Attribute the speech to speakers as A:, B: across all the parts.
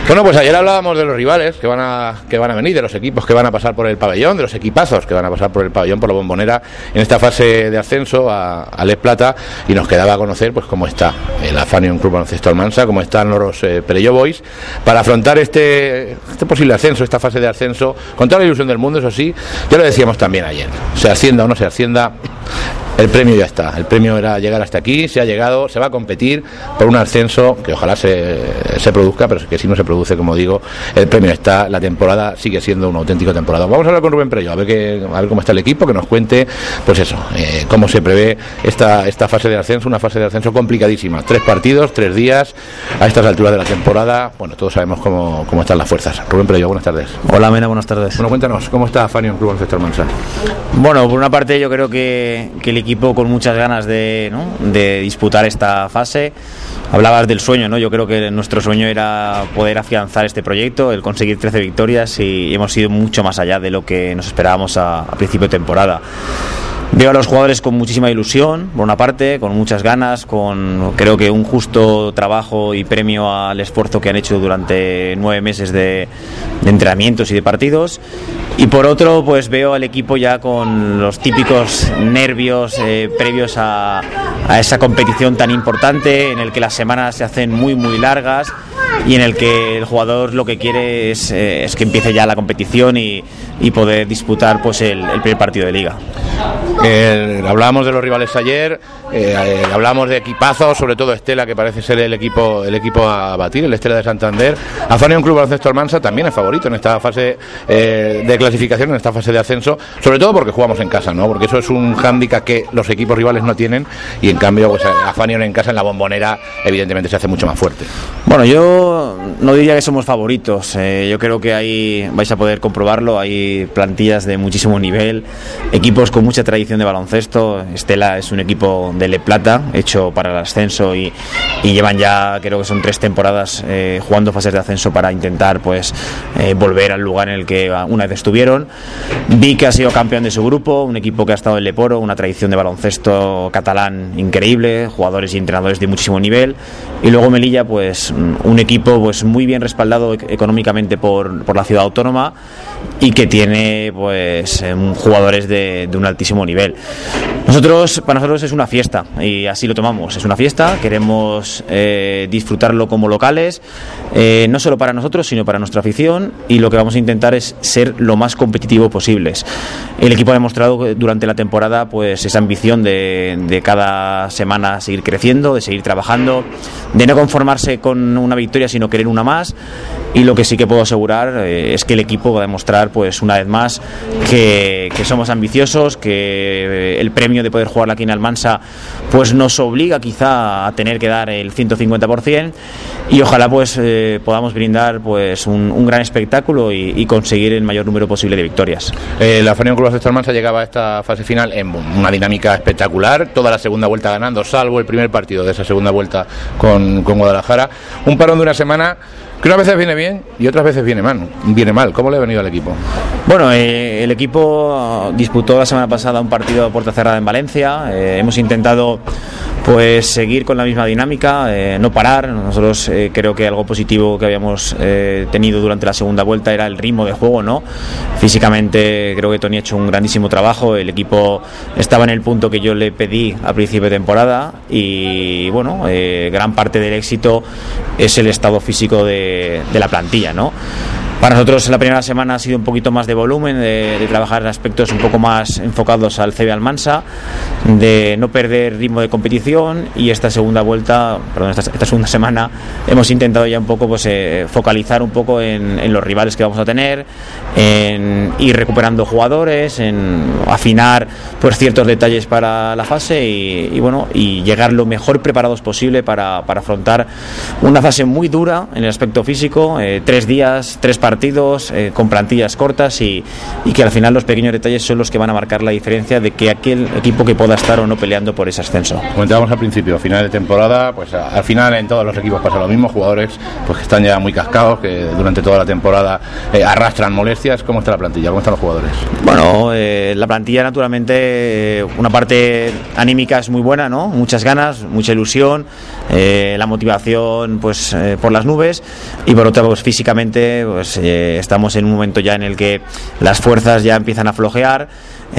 A: Bueno, pues ayer hablábamos de los rivales que van a venir, de los equipos que van a pasar por el pabellón, de los equipazos que van a pasar por el pabellón, por la Bombonera, en esta fase de ascenso a Les Plata, y nos quedaba a conocer pues cómo está el Afanion Club Baloncesto Almansa, cómo están los Perelló Boys, para afrontar este posible ascenso, esta fase de ascenso, con toda la ilusión del mundo, eso sí, ya lo decíamos también ayer, se ascienda o no se ascienda, el premio ya está, el premio era llegar hasta aquí, se ha llegado, se va a competir por un ascenso que ojalá se produzca, pero que si no se produce, como digo, el premio está, la temporada sigue siendo un auténtico temporada. Vamos a hablar con Rubén Perelló, a ver cómo está el equipo, que nos cuente, pues eso, cómo se prevé esta fase de ascenso, una fase de ascenso complicadísima, 3 partidos, 3 días, a estas alturas de la temporada, bueno, todos sabemos cómo están las fuerzas. Rubén Perelló, buenas tardes.
B: Hola, Mena, buenas tardes.
A: Bueno, cuéntanos, ¿cómo está Afanion Club Baloncesto Almansa?
B: Bueno, por una parte yo creo que el equipo con muchas ganas de disputar esta fase. Hablabas del sueño, ¿no? Yo creo que nuestro sueño era poder afianzar este proyecto, el conseguir 13 victorias, y hemos ido mucho más allá de lo que nos esperábamos a principio de temporada. Veo a los jugadores con muchísima ilusión, por una parte, con muchas ganas, con creo que un justo trabajo y premio al esfuerzo que han hecho durante 9 meses de entrenamientos y de partidos. Y por otro, pues veo al equipo ya con los típicos nervios previos a esa competición tan importante, en el que las semanas se hacen muy muy largas y en el que el jugador lo que quiere es que empiece ya la competición y poder disputar pues el primer partido de liga.
A: Hablábamos de los rivales ayer, hablábamos de equipazos, sobre todo Estela, que parece ser el equipo a batir, el Estela de Santander. Afanion Club Baloncesto Almansa también es favorito en esta fase de clasificación, en esta fase de ascenso, sobre todo porque jugamos en casa, ¿no? Porque eso es un hándicap que los equipos rivales no tienen, y en cambio pues Afanion en casa, en la Bombonera, evidentemente se hace mucho más fuerte.
B: Bueno, yo no diría que somos favoritos, yo creo que ahí vais a poder comprobarlo, hay plantillas de muchísimo nivel, equipos con mucha tradición de baloncesto. Estela es un equipo de Le Plata hecho para el ascenso y llevan ya, creo que son 3 temporadas jugando fases de ascenso para intentar pues volver al lugar en el que una vez estuvieron. Vic ha sido campeón de su grupo, un equipo que ha estado en Leporo, una tradición de baloncesto catalán increíble, jugadores y entrenadores de muchísimo nivel, y luego Melilla, pues un equipo pues muy bien respaldado económicamente por la ciudad autónoma y que tiene pues jugadores de un altísimo nivel. Para nosotros es una fiesta y así lo tomamos, es una fiesta, queremos disfrutarlo como locales, no solo para nosotros sino para nuestra afición, y lo que vamos a intentar es ser lo más competitivo posibles. El equipo ha demostrado durante la temporada pues esa ambición de cada semana seguir creciendo, de seguir trabajando, de no conformarse con una victoria sino querer una más, y lo que sí que puedo asegurar es que el equipo va a demostrar pues una vez más que somos ambiciosos, que el premio de poder jugar aquí en Almansa pues nos obliga quizá a tener que dar el 150%, y ojalá pues podamos brindar pues un gran espectáculo y conseguir el mayor número posible de victorias.
A: La Afanion Club Baloncesto Almansa llegaba a esta fase final en una dinámica espectacular, toda la segunda vuelta ganando, salvo el primer partido de esa segunda vuelta con Guadalajara. Un parón de una semana que unas veces viene bien y otras veces viene mal. ¿Cómo le ha venido al equipo?
B: Bueno, el equipo disputó la semana pasada un partido a puerta cerrada en Valencia. Hemos intentado pues seguir con la misma dinámica, no parar. Nosotros creo que algo positivo que habíamos tenido durante la segunda vuelta era el ritmo de juego, ¿no? Físicamente creo que Tony ha hecho un grandísimo trabajo, el equipo estaba en el punto que yo le pedí a principio de temporada, y bueno, gran parte del éxito es el estado físico de la plantilla, ¿no? Para nosotros la primera semana ha sido un poquito más de volumen, de trabajar en aspectos un poco más enfocados al CB Almansa, de no perder ritmo de competición, y esta segunda semana hemos intentado ya un poco pues focalizar un poco en los rivales que vamos a tener, en ir recuperando jugadores, en afinar pues ciertos detalles para la fase y llegar lo mejor preparados posible para afrontar una fase muy dura en el aspecto físico, 3 días, 3 partidos partidos, con plantillas cortas y que al final los pequeños detalles son los que van a marcar la diferencia de que aquel equipo que pueda estar o no peleando por ese ascenso.
A: Comentábamos al principio, a final de temporada, pues al final en todos los equipos pasa lo mismo, jugadores pues que están ya muy cascados, que durante toda la temporada arrastran molestias. ¿Cómo está la plantilla? ¿Cómo están los jugadores?
B: Bueno, la plantilla naturalmente, una parte anímica es muy buena, ¿no? Muchas ganas, mucha ilusión, la motivación pues por las nubes, y por otra pues físicamente pues estamos en un momento ya en el que las fuerzas ya empiezan a flojear.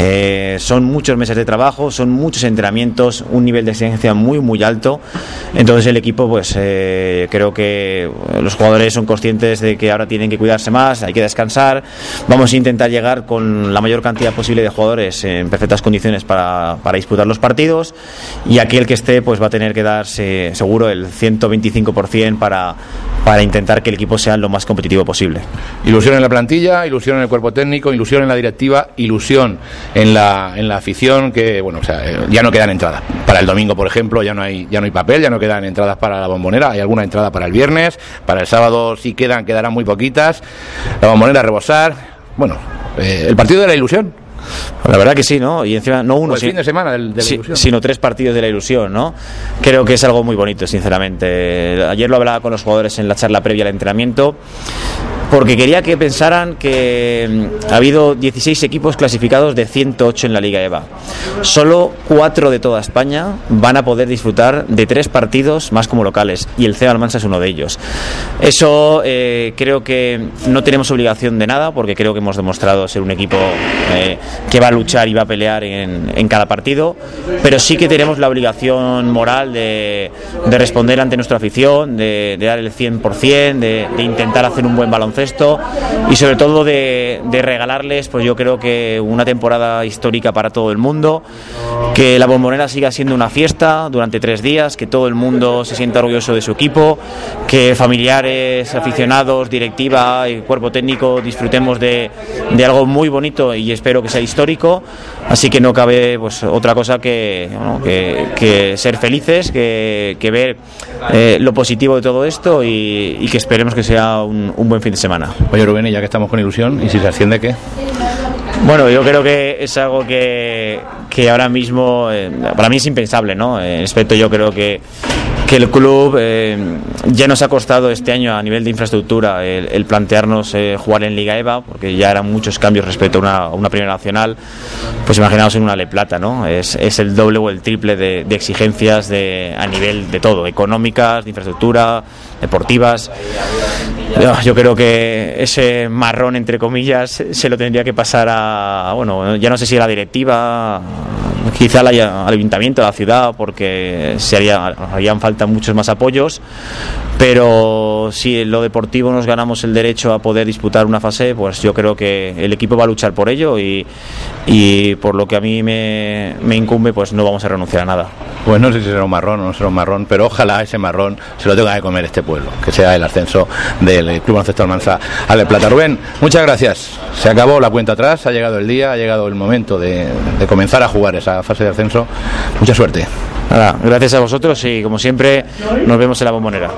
B: Son muchos meses de trabajo, son muchos entrenamientos, un nivel de exigencia muy alto. Entonces el equipo pues creo que los jugadores son conscientes de que ahora tienen que cuidarse más, hay que descansar. Vamos a intentar llegar con la mayor cantidad posible de jugadores en perfectas condiciones para disputar los partidos, y aquel que esté pues va a tener que darse seguro el 125% para intentar que el equipo sea lo más competitivo posible.
A: Ilusión en la plantilla, ilusión en el cuerpo técnico, ilusión en la directiva, ilusión en la afición, que bueno, o sea, ya no quedan entradas para el domingo, por ejemplo, ya no hay papel, ya no quedan entradas para la Bombonera. Hay alguna entrada para el viernes, para el sábado sí quedarán muy poquitas. La Bombonera a rebosar. Bueno, el partido de la ilusión.
B: La verdad que sí, ¿no? Y encima no uno,
A: el fin de semana de la ilusión,
B: sino 3 partidos de la ilusión, ¿no? Creo que es algo muy bonito, sinceramente. Ayer lo hablaba con los jugadores en la charla previa al entrenamiento, porque quería que pensaran que ha habido 16 equipos clasificados de 108 en la Liga EVA. Solo 4 de toda España van a poder disfrutar de 3 partidos más como locales, y el CEA Almansa es uno de ellos. Eso creo que no tenemos obligación de nada, porque creo que hemos demostrado ser un equipo que va a luchar y va a pelear en cada partido, pero sí que tenemos la obligación moral de responder ante nuestra afición, de dar el 100%, de intentar hacer un buen baloncesto, y sobre todo de regalarles, pues yo creo que una temporada histórica para todo el mundo, que la Bombonera siga siendo una fiesta durante 3 días, que todo el mundo se sienta orgulloso de su equipo, que familiares, aficionados, directiva y cuerpo técnico disfrutemos de algo muy bonito, y espero que sea histórico. Así que no cabe pues otra cosa que ser felices, que ver lo positivo de todo esto, y que esperemos que sea un buen fin de semana.
A: Oye Rubén, y ya que estamos con ilusión, ¿y si se asciende qué?
B: Bueno, yo creo que es algo que ahora mismo para mí es impensable, ¿no? En aspecto, yo creo que el club ya nos ha costado este año a nivel de infraestructura el plantearnos jugar en Liga EVA, porque ya eran muchos cambios respecto a una primera nacional. Pues imaginaos en una Le Plata, ¿no? Es el doble o el triple de exigencias a nivel de todo, económicas, de infraestructura, deportivas. Yo creo que ese marrón, entre comillas, se lo tendría que pasar bueno, ya no sé si a la directiva, quizá al ayuntamiento de la ciudad, porque harían falta muchos más apoyos. Pero si en lo deportivo nos ganamos el derecho a poder disputar una fase, pues yo creo que el equipo va a luchar por ello, y por lo que a mí me incumbe, pues no vamos a renunciar a nada.
A: Pues no sé si será un marrón o no será un marrón, pero ojalá ese marrón se lo tenga que comer este pueblo, que sea el ascenso del Club Baloncesto Almansa a La Plata. Rubén, muchas gracias. Se acabó la cuenta atrás, ha llegado el día, ha llegado el momento de comenzar a jugar esa fase de ascenso. Mucha suerte.
B: Nada, gracias a vosotros, y como siempre nos vemos en la Bombonera.